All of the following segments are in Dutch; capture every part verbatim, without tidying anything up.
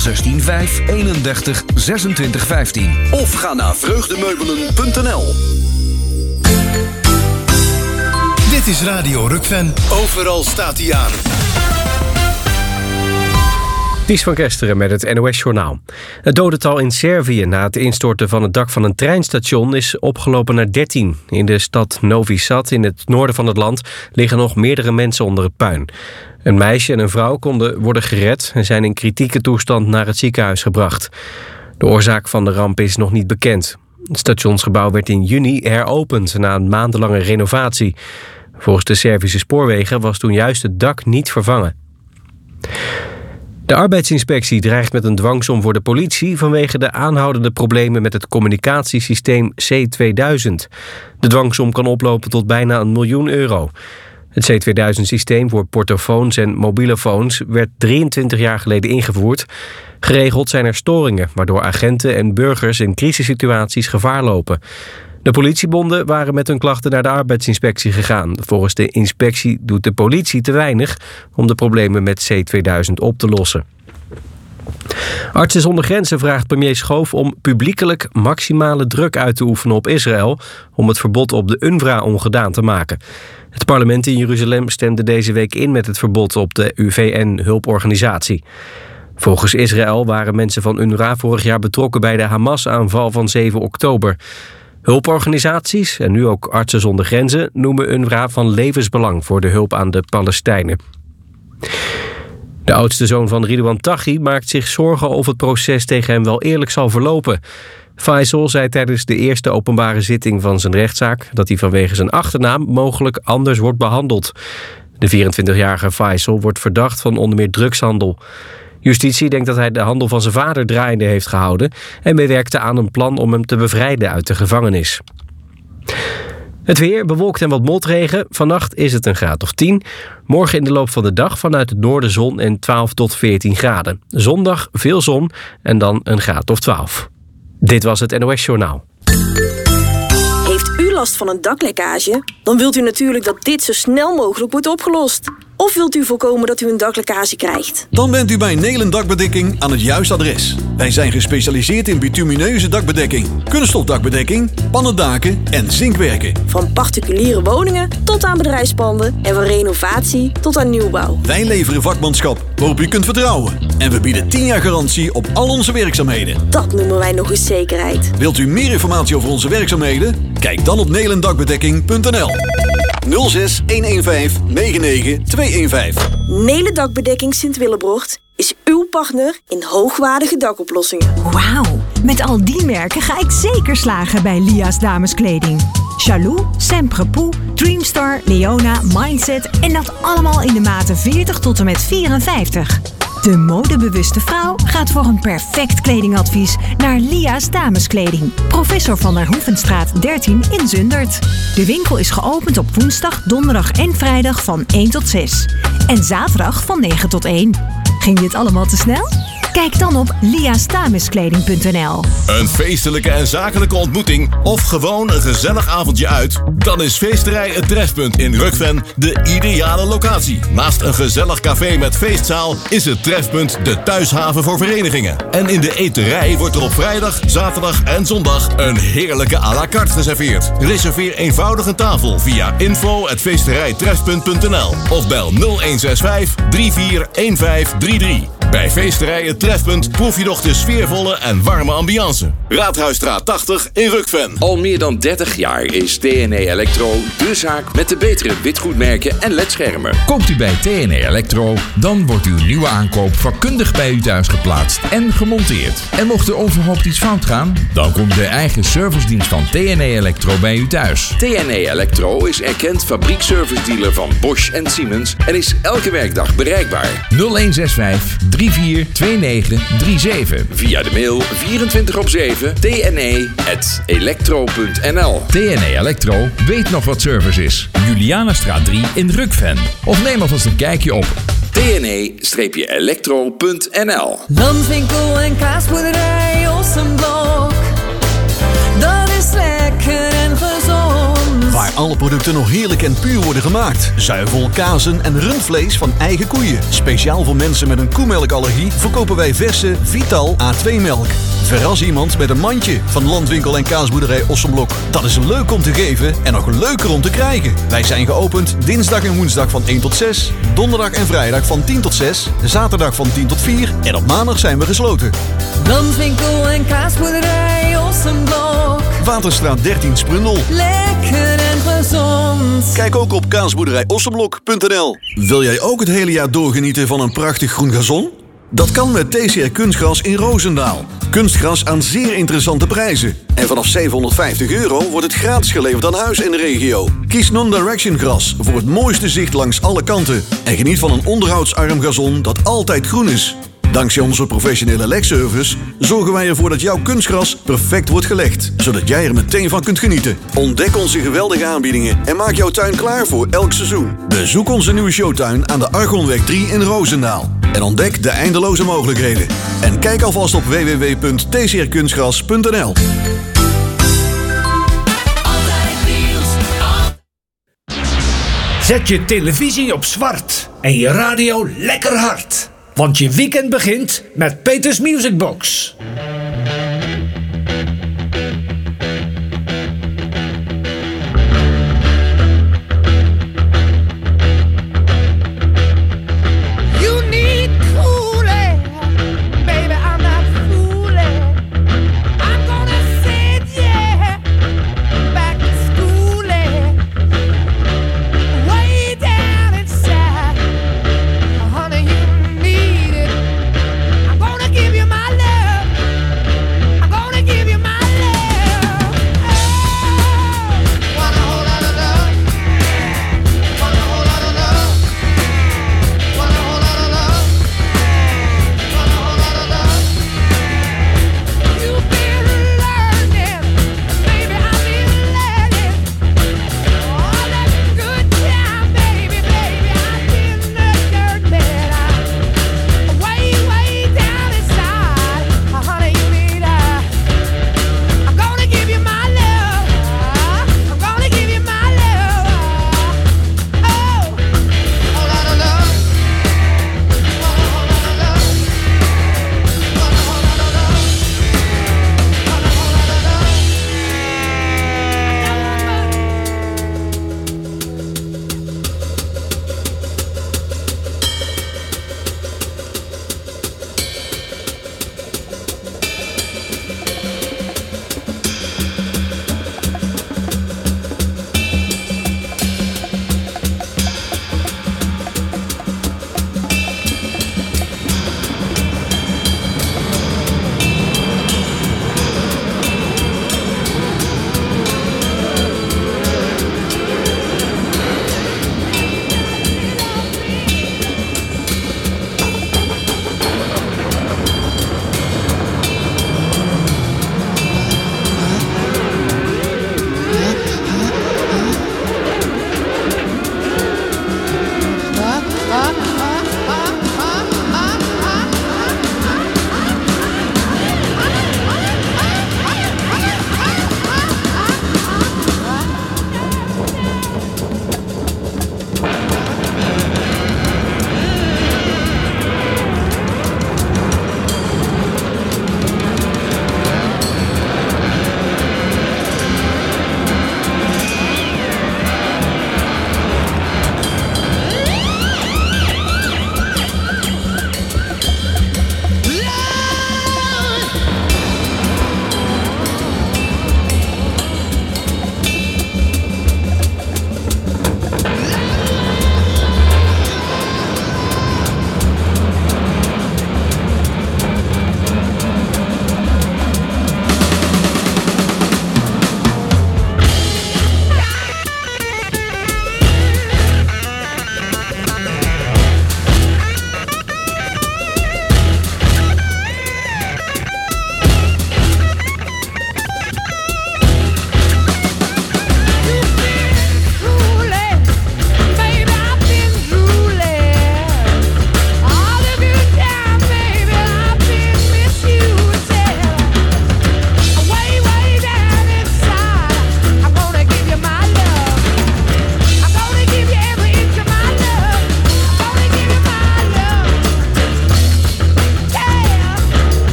zestien vijf eenendertig zesentwintig vijftien. Of ga naar vreugdemeubelen punt n l. Dit is Radio Rukven. Overal staat hij aan. Ties van Kesteren met het N O S-journaal. Het dodental in Servië na het instorten van het dak van een treinstation is opgelopen naar dertien. In de stad Novi Sad, in het noorden van het land, liggen nog meerdere mensen onder het puin. Een meisje en een vrouw konden worden gered en zijn in kritieke toestand naar het ziekenhuis gebracht. De oorzaak van de ramp is nog niet bekend. Het stationsgebouw werd in juni heropend na een maandenlange renovatie. Volgens de Servische spoorwegen was toen juist het dak niet vervangen. De arbeidsinspectie dreigt met een dwangsom voor de politie vanwege de aanhoudende problemen met het communicatiesysteem C tweeduizend. De dwangsom kan oplopen tot bijna een miljoen euro. Het C tweeduizend-systeem voor portofoons en mobielefoons werd drieëntwintig jaar geleden ingevoerd. Geregeld zijn er storingen, waardoor agenten en burgers in crisissituaties gevaar lopen. De politiebonden waren met hun klachten naar de arbeidsinspectie gegaan. Volgens de inspectie doet de politie te weinig om de problemen met C tweeduizend op te lossen. Artsen zonder Grenzen vraagt premier Schoof om publiekelijk maximale druk uit te oefenen op Israël om het verbod op de UNRWA ongedaan te maken. Het parlement in Jeruzalem stemde deze week in met het verbod op de U V N-hulporganisatie. Volgens Israël waren mensen van UNRWA vorig jaar betrokken bij de Hamas-aanval van zeven oktober. Hulporganisaties, en nu ook Artsen zonder Grenzen, noemen UNRWA van levensbelang voor de hulp aan de Palestijnen. De oudste zoon van Ridouan Taghi maakt zich zorgen of het proces tegen hem wel eerlijk zal verlopen. Faisal zei tijdens de eerste openbare zitting van zijn rechtszaak dat hij vanwege zijn achternaam mogelijk anders wordt behandeld. De vierentwintigjarige Faisal wordt verdacht van onder meer drugshandel. Justitie denkt dat hij de handel van zijn vader draaiende heeft gehouden en meewerkte aan een plan om hem te bevrijden uit de gevangenis. Het weer, bewolkt en wat motregen. Vannacht is het een graad of tien. Morgen in de loop van de dag vanuit het noorden zon en twaalf tot veertien graden. Zondag veel zon en dan een graad of twaalf. Dit was het N O S-journaal. Heeft u last van een daklekkage? Dan wilt u natuurlijk dat dit zo snel mogelijk wordt opgelost. Of wilt u voorkomen dat u een daklekkage krijgt? Dan bent u bij Nelen Dakbedekking aan het juiste adres. Wij zijn gespecialiseerd in bitumineuze dakbedekking, kunststofdakbedekking, pannendaken en zinkwerken. Van particuliere woningen tot aan bedrijfspanden en van renovatie tot aan nieuwbouw. Wij leveren vakmanschap waarop u kunt vertrouwen. En we bieden tien jaar garantie op al onze werkzaamheden. Dat noemen wij nog eens zekerheid. Wilt u meer informatie over onze werkzaamheden? Kijk dan op nelendakbedekking punt n l. nul zes een een vijf negen negen twee een vijf. Nelen Dakbedekking Sint-Willebrocht is uw partner in hoogwaardige dakoplossingen. Wauw, met al die merken ga ik zeker slagen bij Lia's dameskleding. Chalou, Semprepoux, Dreamstar, Leona, Mindset en dat allemaal in de maten veertig tot en met vierenvijftig. De modebewuste vrouw gaat voor een perfect kledingadvies naar Lia's dameskleding. Professor van der Hoevenstraat dertien in Zundert. De winkel is geopend op woensdag, donderdag en vrijdag van één tot zes. En zaterdag van negen tot één. Ging dit allemaal te snel? Kijk dan op lia's dameskleding punt n l. Een feestelijke en zakelijke ontmoeting of gewoon een gezellig avondje uit? Dan is Feesterij Het Trefpunt in Rukven de ideale locatie. Naast een gezellig café met feestzaal is het Trefpunt de thuishaven voor verenigingen. En in de eterij wordt er op vrijdag, zaterdag en zondag een heerlijke à la carte geserveerd. Reserveer eenvoudig een tafel via info at feesterijtrefpunt punt n l of bel nul een zes vijf drie vier een vijf drie drie. Bij Feesterij Het Trefpunt proef je nog de sfeervolle en warme ambiance. Raadhuisstraat tachtig in Rukven. Al meer dan dertig jaar is T N E Electro de zaak met de betere witgoedmerken en ledschermen. Koopt u bij T N E Electro, dan wordt uw nieuwe aankoop vakkundig bij u thuis geplaatst en gemonteerd. En mocht er onverhoopt iets fout gaan, dan komt de eigen servicedienst van T N E Electro bij u thuis. T N E Electro is erkend fabriekservice-dealer van Bosch en Siemens en is elke werkdag bereikbaar. nul een zes vijf drie vier twee negen drie zeven. Via de mail vierentwintig op zeven t n e at electro punt n l. T N E Electro weet nog wat service is. Julianastraat drie in Rukven. Of neem alvast een kijkje op t n e electro punt n l. Landwinkel en kaasboerderij Ossenblok. Dat is lekker en gezond. Waar alle producten nog heerlijk en puur worden gemaakt. Zuivel, kazen en rundvlees van eigen koeien. Speciaal voor mensen met een koemelkallergie verkopen wij verse Vital A twee melk. Verras iemand met een mandje van Landwinkel en Kaasboerderij Ossenblok. Dat is leuk om te geven en nog leuker om te krijgen. Wij zijn geopend dinsdag en woensdag van één tot zes, donderdag en vrijdag van tien tot zes, zaterdag van tien tot vier en op maandag zijn we gesloten. Landwinkel en Kaasboerderij Ossenblok. Waterstraat dertien Sprundel. Lekker en gezond. Kijk ook op kaasboerderij ossenblok punt n l. Wil jij ook het hele jaar doorgenieten van een prachtig groen gazon? Dat kan met T C R Kunstgras in Roosendaal. Kunstgras aan zeer interessante prijzen. En vanaf zevenhonderdvijftig euro wordt het gratis geleverd aan huis in de regio. Kies Non-Direction gras voor het mooiste zicht langs alle kanten. En geniet van een onderhoudsarm gazon dat altijd groen is. Dankzij onze professionele legservice zorgen wij ervoor dat jouw kunstgras perfect wordt gelegd. Zodat jij er meteen van kunt genieten. Ontdek onze geweldige aanbiedingen en maak jouw tuin klaar voor elk seizoen. Bezoek onze nieuwe showtuin aan de Argonweg drie in Roosendaal. En ontdek de eindeloze mogelijkheden. En kijk alvast op w w w punt t c r kunstgras punt n l. Zet je televisie op zwart en je radio lekker hard. Want je weekend begint met Peters Music Box. Honey, you need it. I'm gonna give you my love.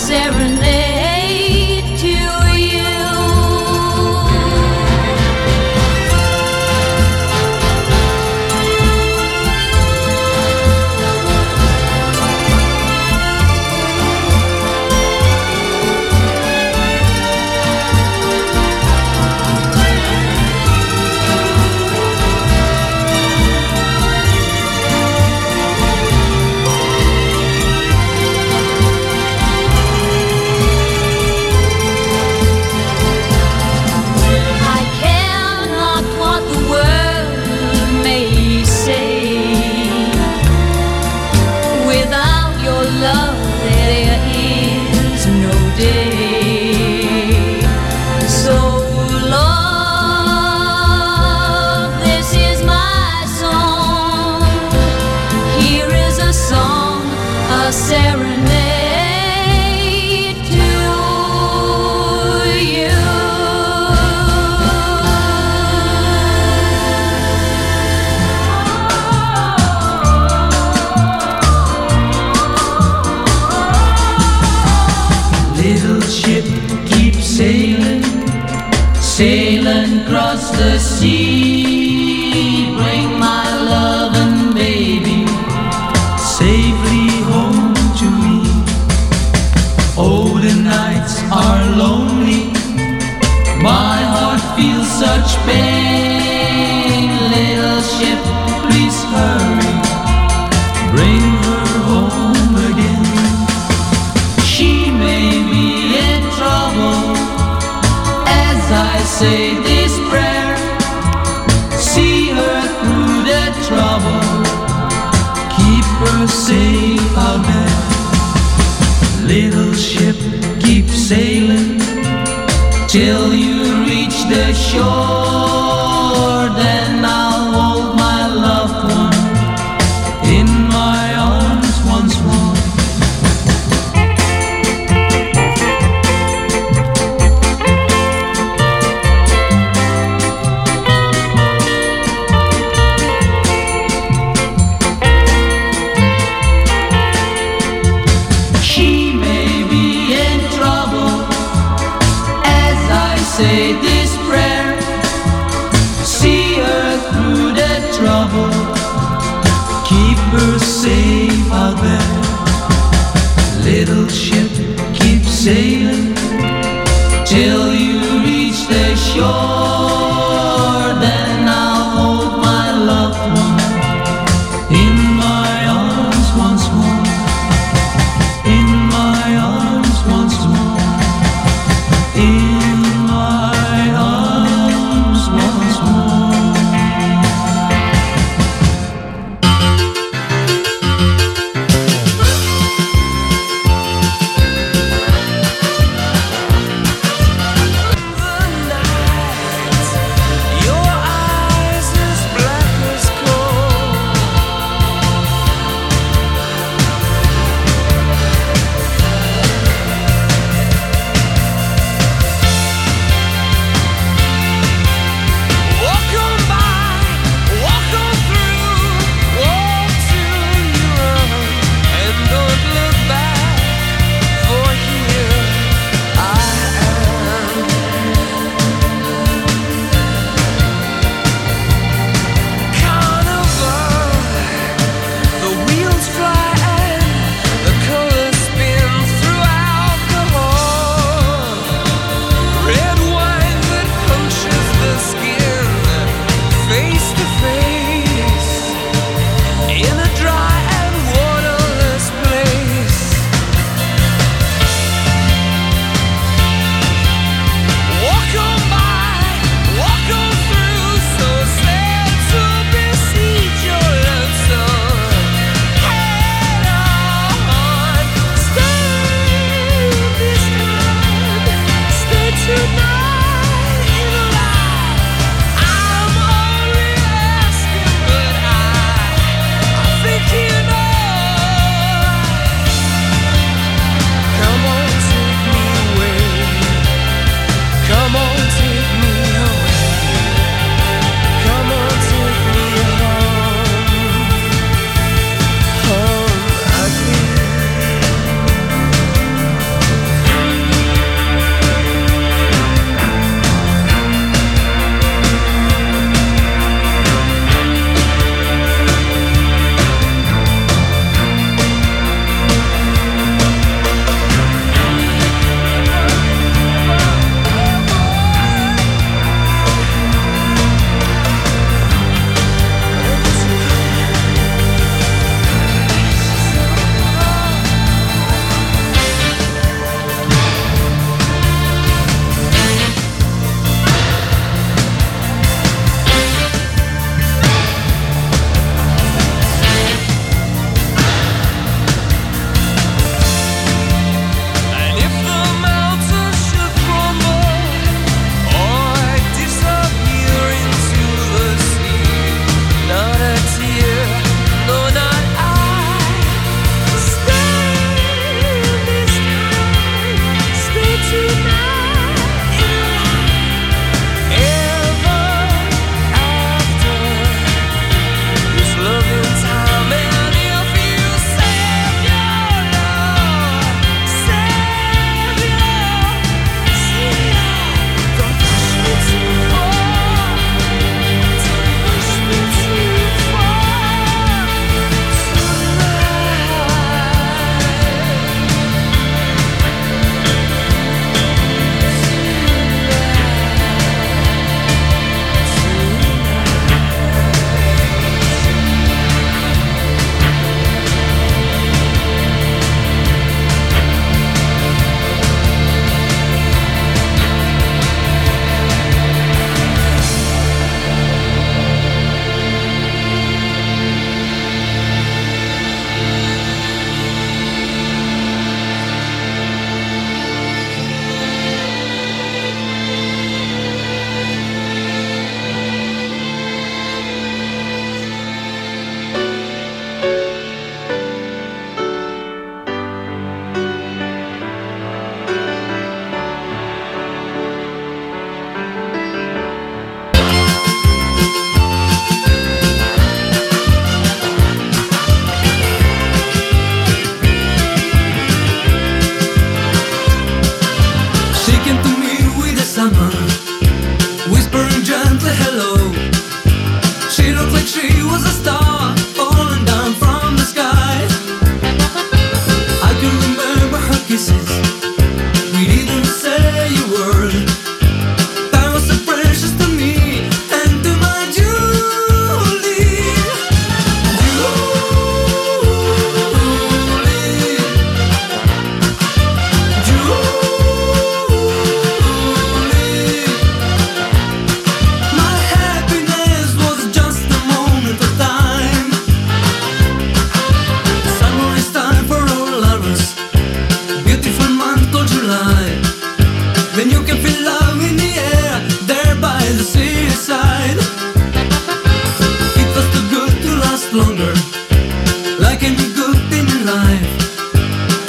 serenade to you. Sailing across the sea, bring my loving baby safely home to me. Oh, the nights are lonely, my heart feels such pain. Little ship, please hurry, bring her home again. She may be in trouble as I say this prayer. See her through the trouble, keep her safe out there. Little ship, keep sailing till you reach the shore. Then I'll hold my loved one in my arms once more. Say this prayer, see her through the trouble, keep her safe out there. Little ship, keep sailing till you reach the shore. Then I'll hold my loved one in my arms once more, in my arms once more, in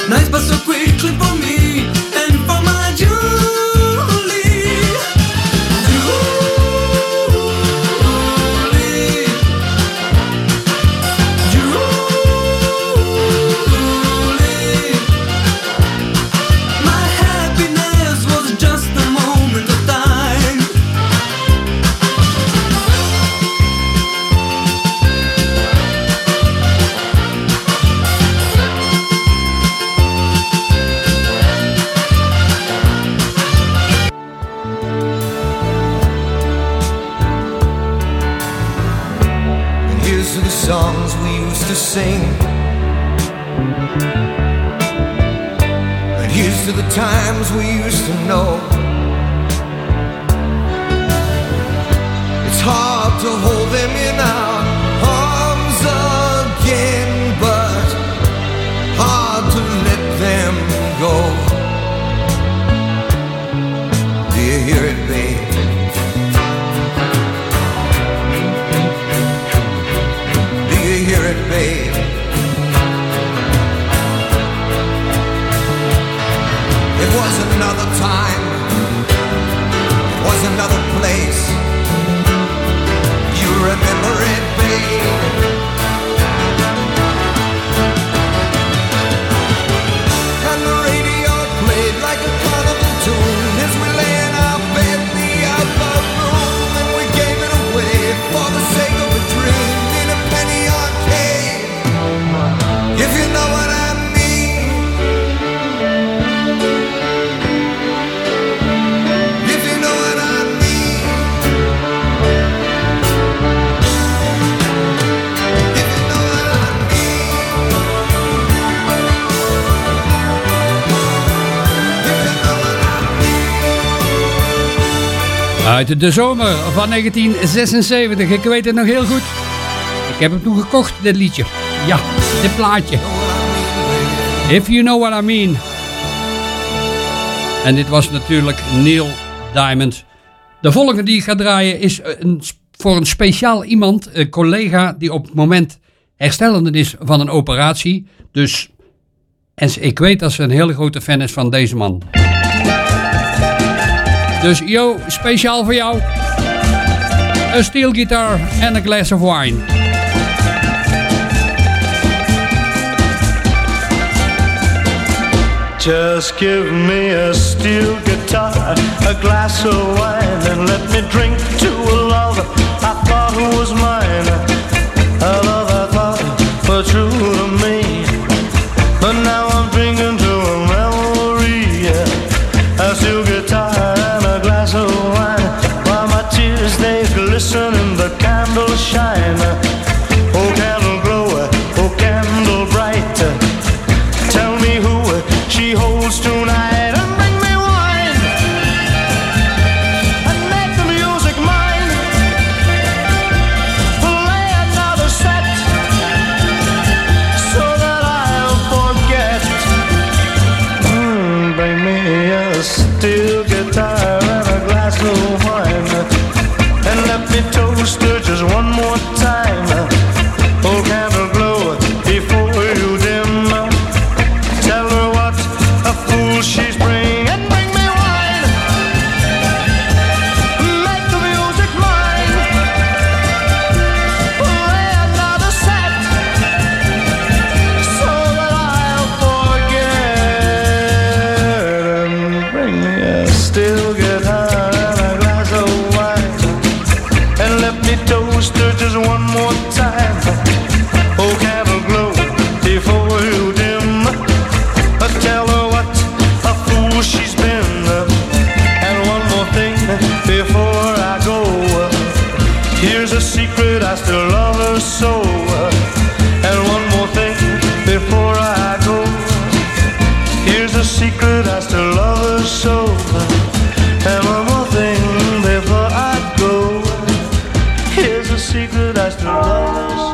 Nights pass so quickly for me and for my Julie. Julie, Julie. My happiness was just a moment of time. Here's to the songs we used to sing, and here's to the times we used to know. It's hard to hold them in our arms again, but hard to let them go. Do you hear it, babe? Hear it, babe. It was another time, it was another place. You remember it, babe. And the radio played like a carnival tune as we lay in our bed in the upper room, and we gave it away for the sake of a dream. If you know what I mean, if you know what I mean, if you know what I mean, if you know what I mean. Uit de zomer van negentien zesenzeventig, ik weet het nog heel goed. Ik heb het toen gekocht, dit liedje. Ja, dit plaatje. If you know what I mean. En dit was natuurlijk Neil Diamond. De volgende die ik ga draaien is een, voor een speciaal iemand, een collega die op het moment herstellende is van een operatie. Dus en ik weet dat ze een hele grote fan is van deze man. Dus yo, speciaal voor jou. Een steel guitar en een glass of wine. Just give me a steel guitar, a glass of wine, and let me drink to a love I thought was mine. A love I thought was true to me, but now I'm drinking to a memory. A steel guitar and a glass of wine, while my tears they glisten and the candles shine. Oh candle glow, oh candle bright, tell me who she holds tonight, and bring me wine and make the music mine. Play another set so that I'll forget. Mm, bring me a steel guitar and a glass of wine, and let me toast her just one more time. Oh candle glow before you dim, tell her what a fool she's bring, and bring me wine. Make the music mine. Play another set so that I'll forget, and bring me a steel guitar and a glass of wine, and let me toast her just one more time. Oh candle glow before you dim, tell her what a fool she's been. And one more thing before I go, here's a secret, I still love her so. And one more thing before I go, here's a secret, I still love her so. And one more thing before I go, here's a secret, I still love her so.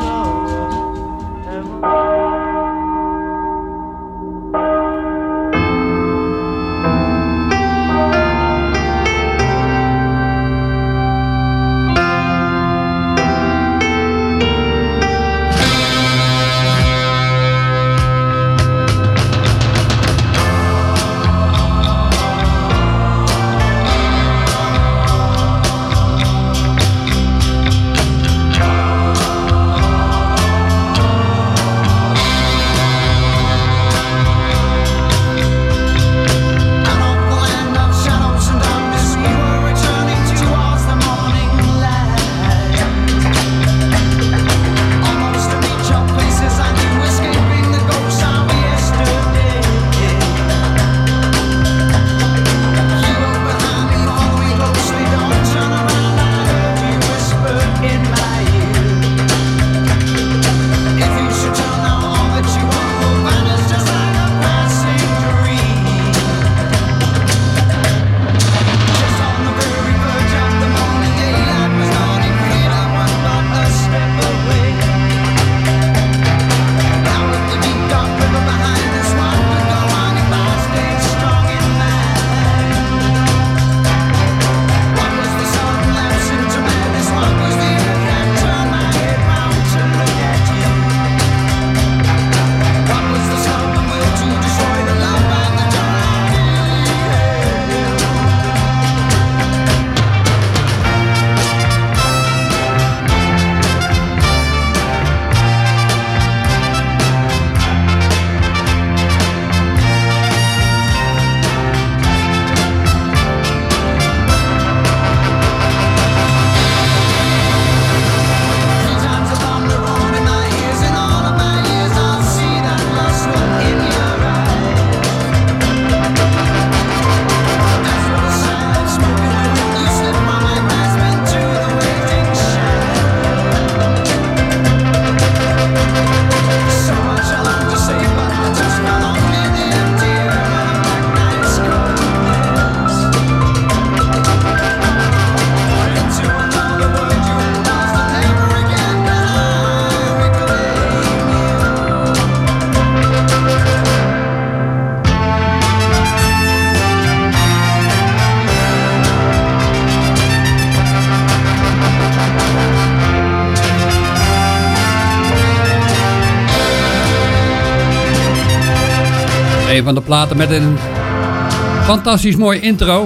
Een van de platen met een fantastisch mooi intro.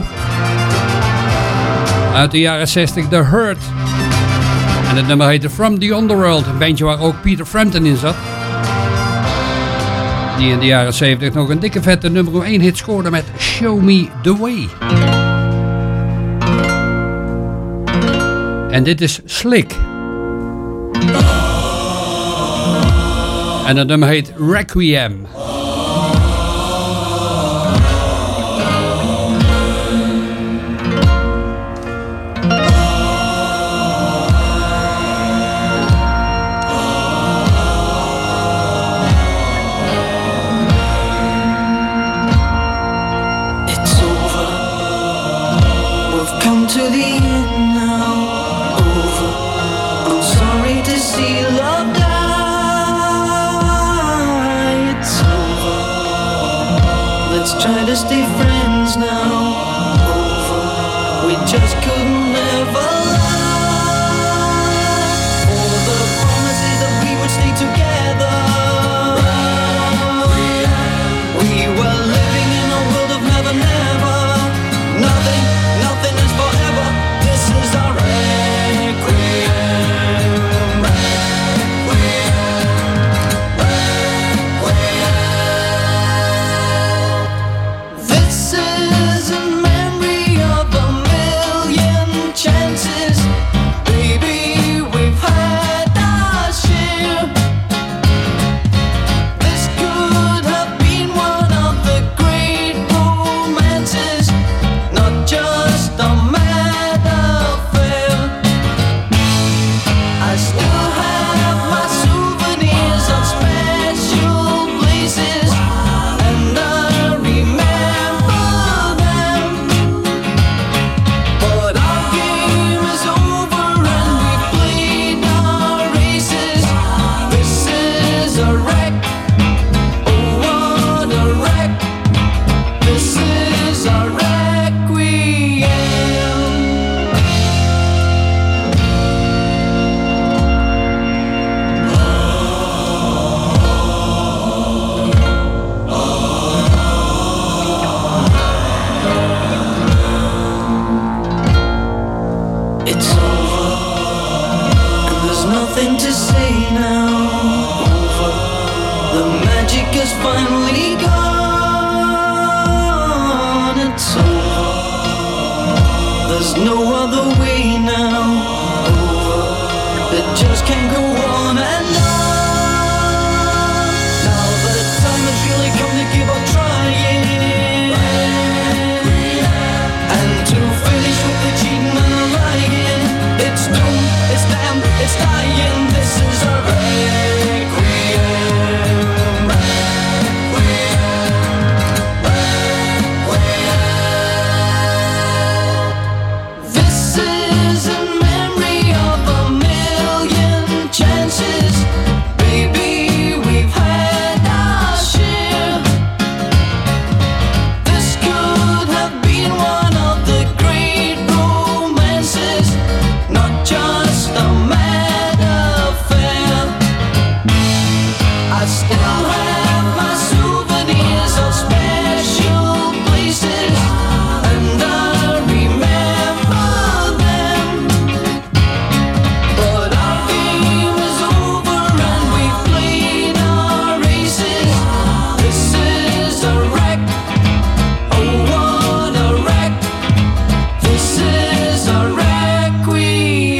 Uit de jaren zestig, The Hurt. En het nummer heette From the Underworld. Een bandje waar ook Peter Frampton in zat. Die in de jaren zeventig nog een dikke vette nummer één hit scoorde met Show Me The Way. En dit is Slick. En het nummer heet Requiem. To the end now, over. I'm sorry to see love die. It's over. Let's try to stay friends now. Over. We just couldn't ever lie. All the promises that we would stay together. We were living in a world of never, never. Nothing. Nothing is forever. This is our requiem. Requiem. Requiem. This is a memory of a million chances. Baby, we've had our share. This could have been one of the great romances. Not just a mad affair. I still have my souvenirs of special places, and I remember them. But our game is over and we played our races. This is a wreck. Oh, what a wreck. This is a requiem. It's over, and there's nothing to say now. Over, the magic is finally gone. It's over, there's no other way now. Over, it just can't go on and on. Now the time has really come to give up trying, and to finish with the cheating and the lying. It's doomed, it's damned, it's dying. This is a requiem. Requiem. This is a memory of a million chances. Baby, we've had our share. This could have been one of the great romances. Not just a mad affair. I still have my souvenirs of special places, and I remember them. But our game is over and we've played our races. This is a wreck. Oh, what a wreck. This is a requiem.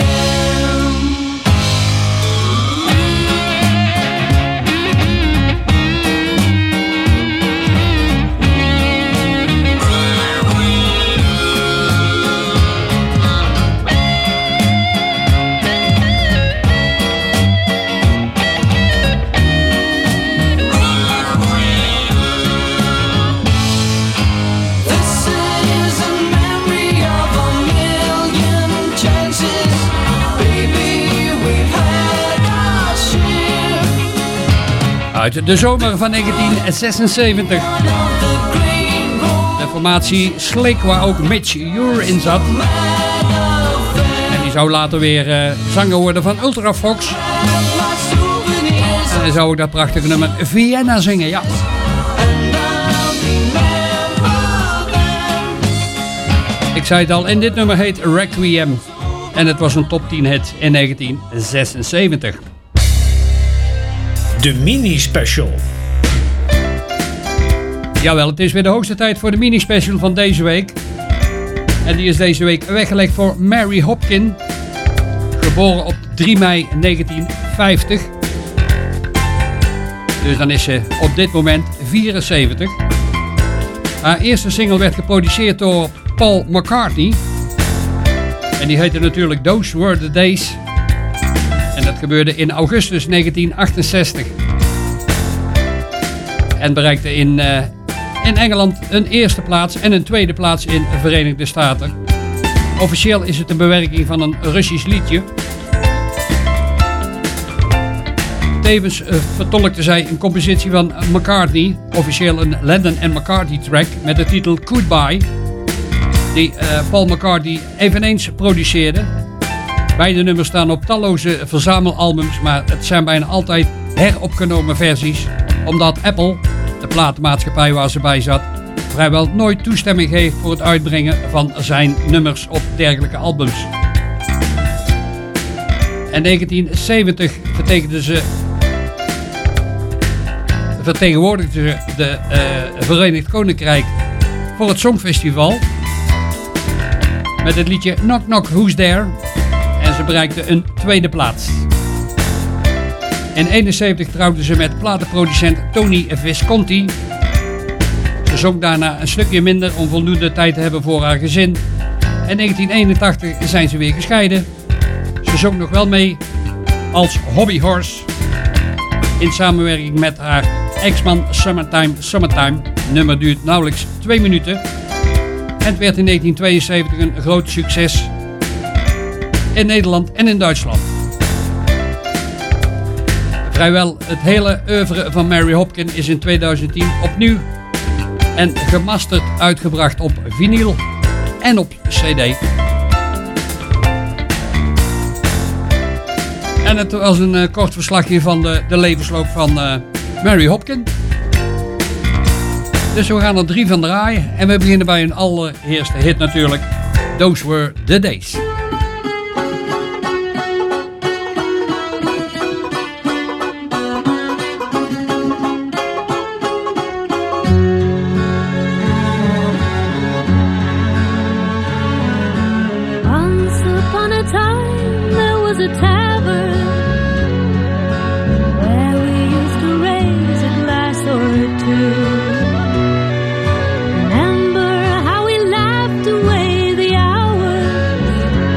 This is a memory of a million chances. Baby, we've had our share. Uit de zomer van negentien zesenzeventig. De formatie Slick, waar ook Mitch Ure in zat. En die zou later weer uh, zanger worden van Ultrafox. En dan zou ik dat prachtige nummer Vienna zingen, ja. zei het al, en dit nummer heet Requiem. En het was een top tien hit in negentien zesenzeventig. De mini-special. Jawel, het is weer de hoogste tijd voor de mini-special van deze week. En die is deze week weggelegd voor Mary Hopkin. Geboren op drie mei negentien vijftig. Dus dan is ze op dit moment vierenzeventig. Haar eerste single werd geproduceerd door Paul McCartney. En die heette natuurlijk Those Were The Days. En dat gebeurde in augustus negentien achtenzestig. En bereikte in, uh, in Engeland een eerste plaats en een tweede plaats in de Verenigde Staten. Officieel is het een bewerking van een Russisch liedje. Tevens uh, vertolkte zij een compositie van McCartney, officieel een Lennon en McCartney track met de titel Goodbye, die uh, Paul McCartney eveneens produceerde. Beide nummers staan op talloze verzamelalbums, maar het zijn bijna altijd heropgenomen versies, omdat Apple, de platenmaatschappij waar ze bij zat, vrijwel nooit toestemming geeft voor het uitbrengen van zijn nummers op dergelijke albums. In negentien zeventig vertekende ze vertegenwoordigde ze de uh, Verenigd Koninkrijk voor het Songfestival met het liedje Knock Knock Who's There en ze bereikte een tweede plaats. In eenenzeventig trouwde ze met platenproducent Tony Visconti. Ze zong daarna een stukje minder om voldoende tijd te hebben voor haar gezin. In negentien eenentachtig zijn ze weer gescheiden. Ze zong nog wel mee als hobbyhorse in samenwerking met haar ex-man Summertime Summertime. Het nummer duurt nauwelijks twee minuten. En het werd in negentien tweeënzeventig een groot succes in Nederland en in Duitsland. Vrijwel het hele oeuvre van Mary Hopkin is in tweeduizend tien opnieuw en gemasterd uitgebracht op vinyl en op cd. En het was een uh, kort verslagje van de, de levensloop van uh, Mary Hopkin. Dus we gaan er drie van draaien. En we beginnen bij een allereerste hit natuurlijk. Those Were The Days. Once upon a time there was a tavern where we used to raise a glass or two. Remember how we laughed away the hours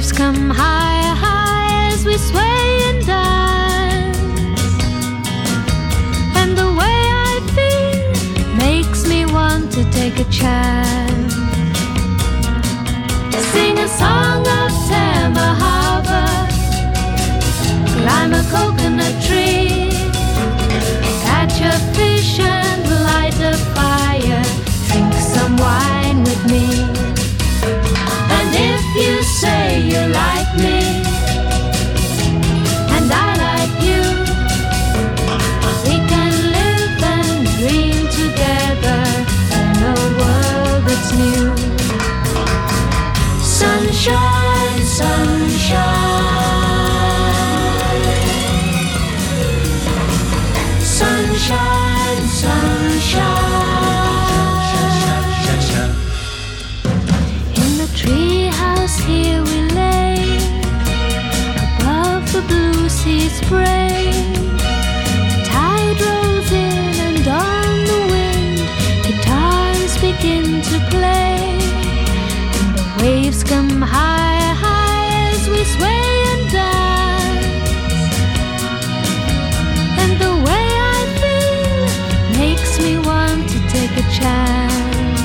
waves come higher, high as we sway and dance. And the way I feel makes me want to take a chance. Sing a song of Tama Harbor, climb a coconut tree, catch a fish and light a fire, drink some wine with me. And if you say you like me, and I like you, we can live and dream together in a world that's new. Sunshine, sunshine, sunshine, sunshine. In the treehouse here we lay, above the blue sea spray. The tide rolls in and on the wind, guitars begin to play. And the waves come higher, high as we sway and dance. And the way I feel makes me want to take a chance.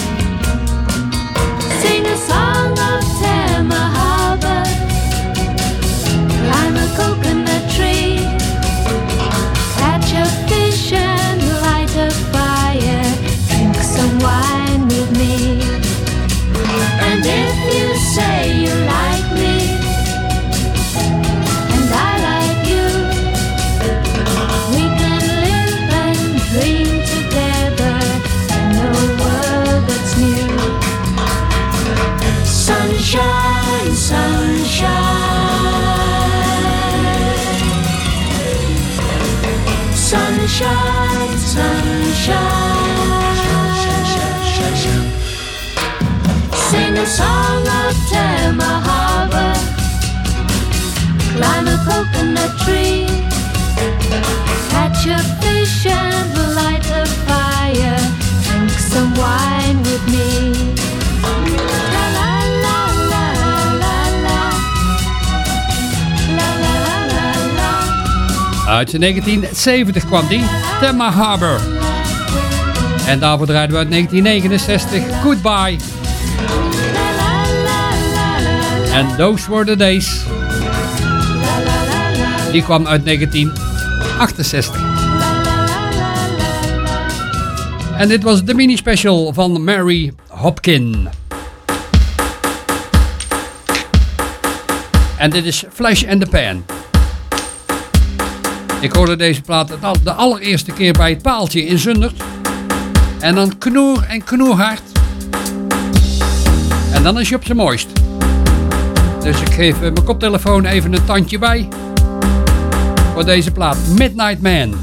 Sing a song of Tama Harbor, climb a coconut tree, catch a fish and light a fire, drink some wine with me. And if you say you like me, and I like you, we can live and dream together in a world that's new. Sunshine, sunshine, sunshine, sunshine. Sing a song of Tama Harbor, climb a coconut tree, catch a fish and light a fire, drink some wine with me. La la la la la la, la la la la. Uit negentien zeventig kwam die, Tama Harbor. En daarvoor draaiden we uit negentien negenenzestig Goodbye. En Those Were The Days. Die kwam uit negentien achtenzestig. En dit was de mini-special van Mary Hopkin. En dit is Flash and the Pan. Ik hoorde deze plaat de allereerste keer bij het Paaltje in Zundert. En dan knoer en knoerhard. En dan is je op zijn mooist. Dus ik geef mijn koptelefoon even een tandje bij. Voor deze plaat Midnight Man.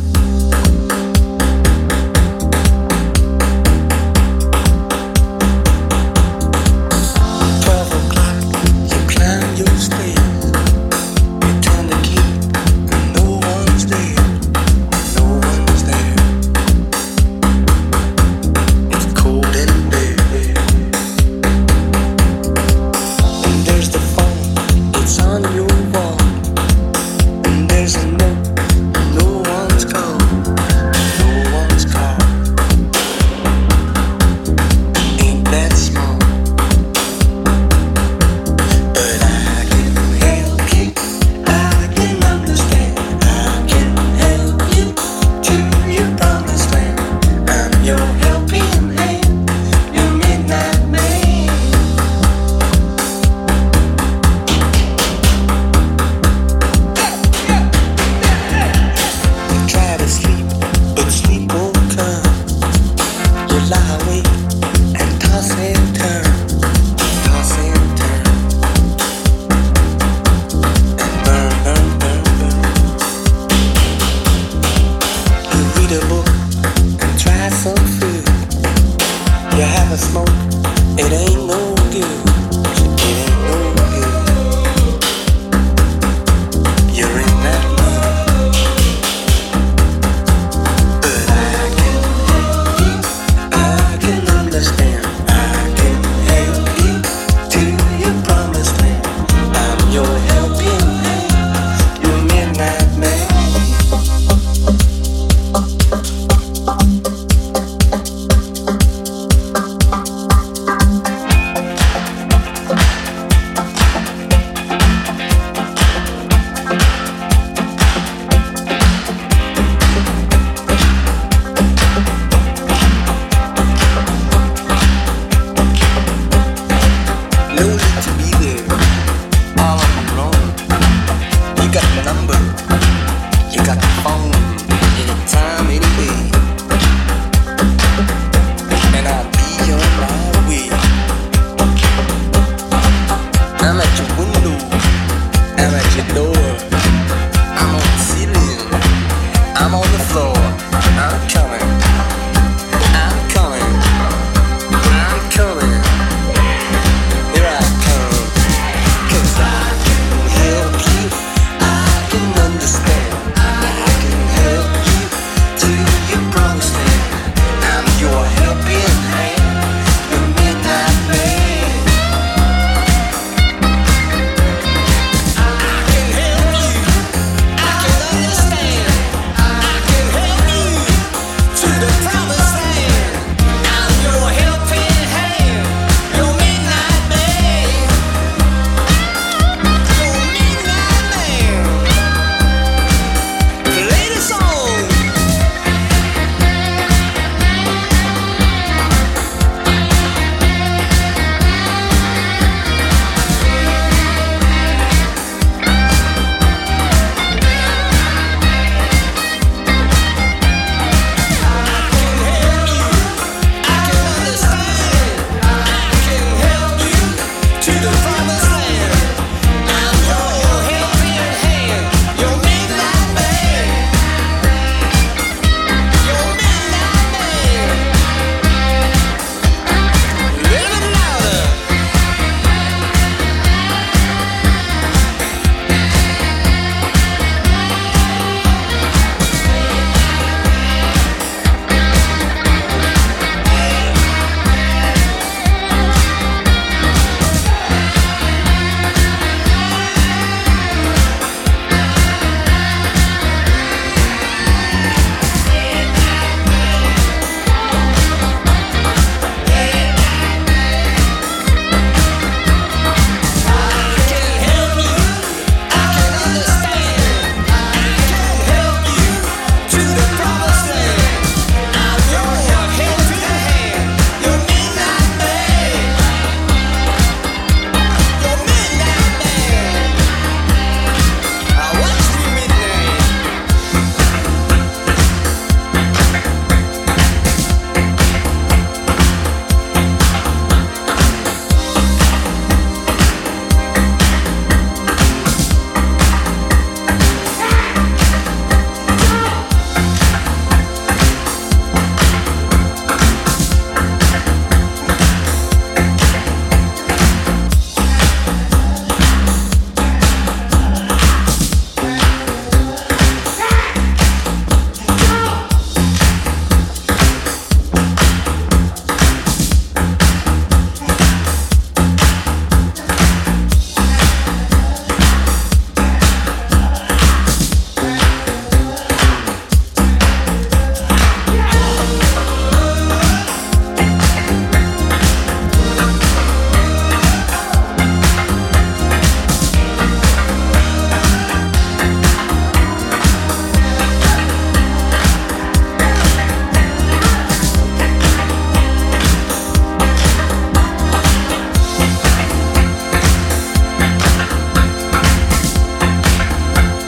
Understand, I can help you to your promised land.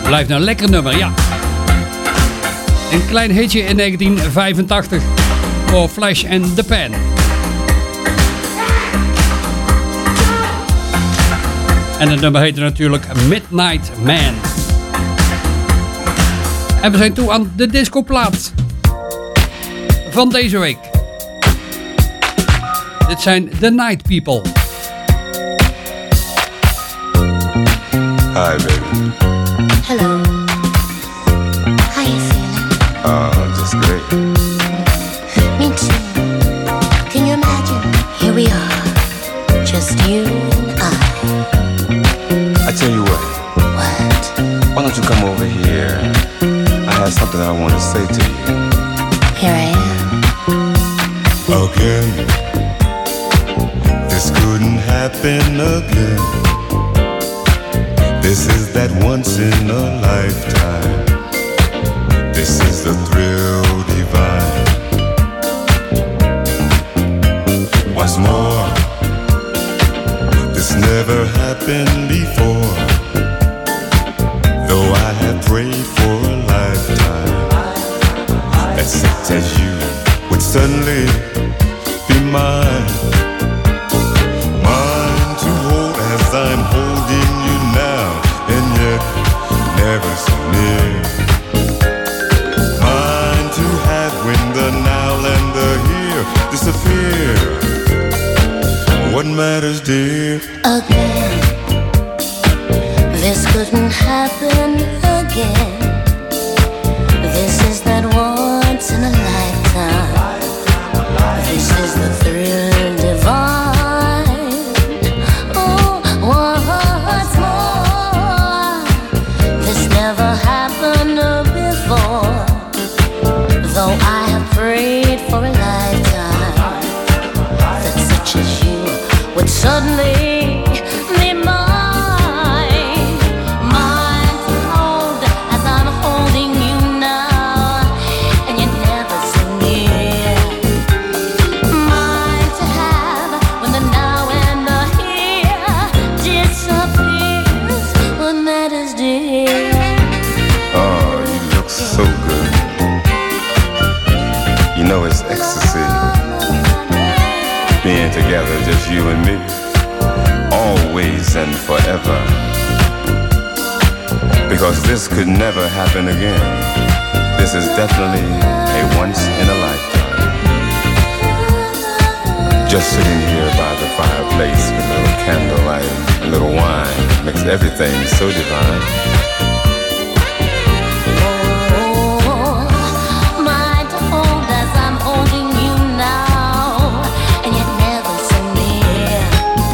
Blijft een lekker nummer, ja. Een klein hitje in negentien vijfentachtig voor Flash and the Pan. En het nummer heette natuurlijk Midnight Man. En we zijn toe aan de discoplaat van deze week. Dit zijn The Night People. Hi, baby. Hello. How you feeling? Uh, just great. Me too. Can you imagine? Here we are, just you and I. I tell you what. What? Why don't you come over here? I have something I want to say to you. Here I am. Again. This couldn't happen again. This is that once in a lifetime. This is the thrill divine. What's more, this never happened before. Though I have prayed for a lifetime that such as you would suddenly be mine. Mine to hold as I'm holding you now, and yet never so near. Mine to have when the now and the here disappear. What matters, dear? Again. This couldn't happen again. This is that once in a lifetime. This is the thrill divine. Oh, what's more, this never happened before. Though I have prayed for a lifetime that such as you would suddenly be mine. Mine to hold as I'm holding you now, and you're never so near. Mine to have when the now and the here disappears. What matters, dear? Oh, you look so good. You know it's ecstasy. Being together, just you and me. Always and forever. Because this could never happen again. This is definitely a once in a lifetime. Just sitting here by the fireplace with a little candlelight, a little wine, makes everything so divine. Mine to hold as I'm holding you now, and yet never so near.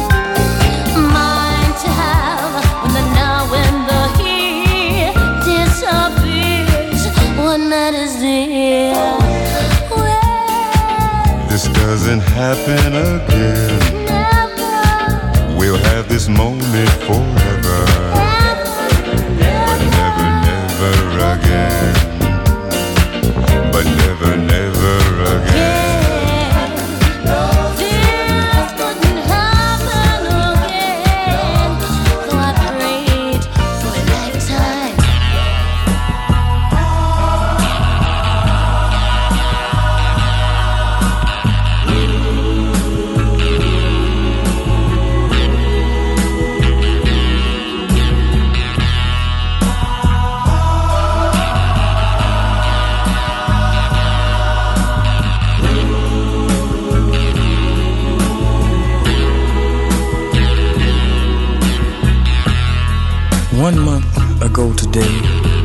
Mine to have when the now and the here disappears. What matters, dear? This doesn't happen again. We'll have this moment forever. But never, never again. But never, never again. This couldn't happen again. Though I prayed for a lifetime. One month ago today,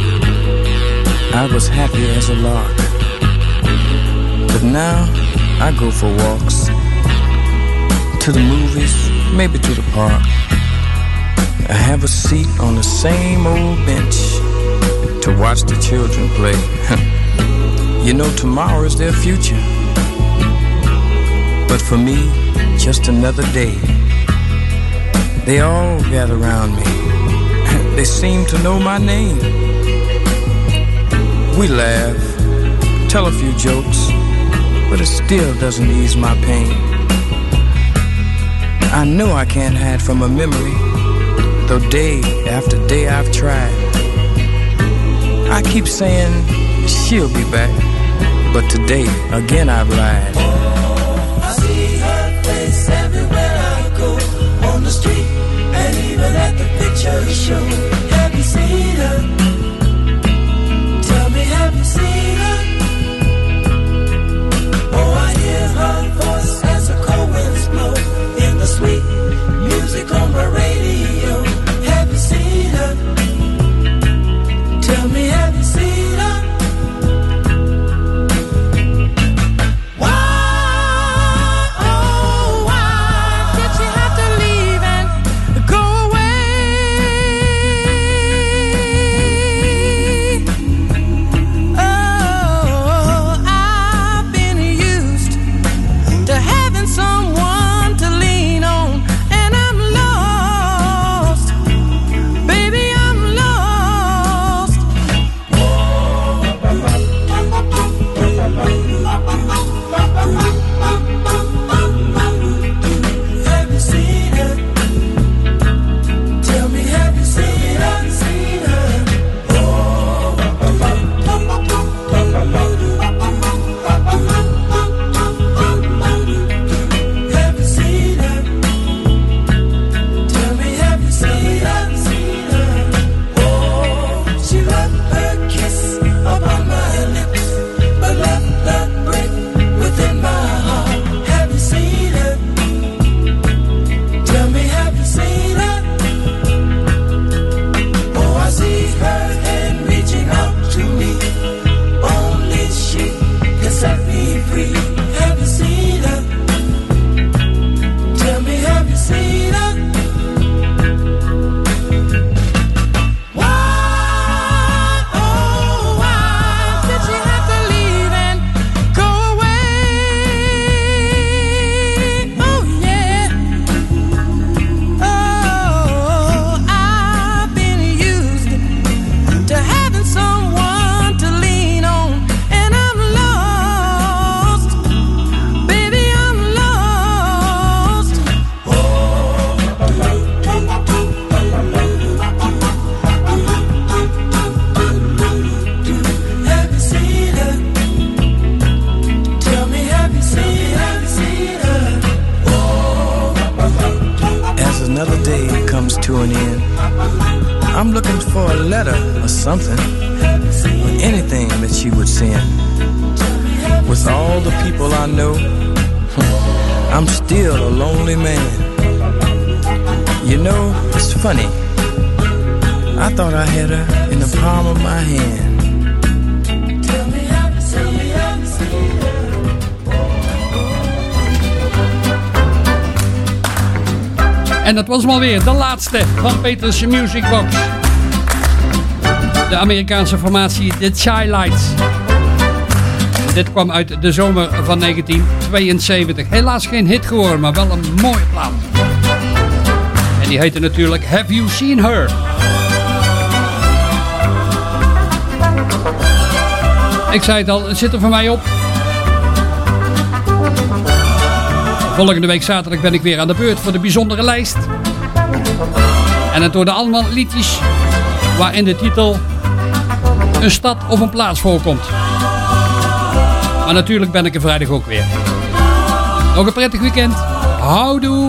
I was happy as a lark. But now I go for walks, to the movies, maybe to the park. I have a seat on the same old bench to watch the children play. You know, tomorrow is their future. But for me, just another day. They all gather around me. They seem to know my name. We laugh, tell a few jokes, but it still doesn't ease my pain. I know I can't hide from a memory, though day after day I've tried. I keep saying she'll be back, but today again I've lied. I see her face everywhere I go, on the street and even at the picture show. Have you seen her? Tell me, have you seen her? Oh, I hear her voice as the cold winds blow in the sweet music on my radio. Have you seen her? Tell me, have you seen her? Something, anything that she would send. With all the people I know, I'm still a lonely man. You know, it's funny, I thought I had her in the palm of my hand. En dat was hem alweer, de laatste van Peters Music Box. De Amerikaanse formatie The Chi-Lites. Dit kwam uit de zomer van negentien tweeënzeventig. Helaas geen hit geworden, maar wel een mooie plaat. En die heette natuurlijk Have You Seen Her? Ik zei het al, het zit er voor mij op. Volgende week zaterdag ben ik weer aan de beurt voor de bijzondere lijst. En het worden allemaal liedjes waarin de titel een stad of een plaats voorkomt. Maar natuurlijk ben ik er vrijdag ook weer. Nog een prettig weekend. Houdoe!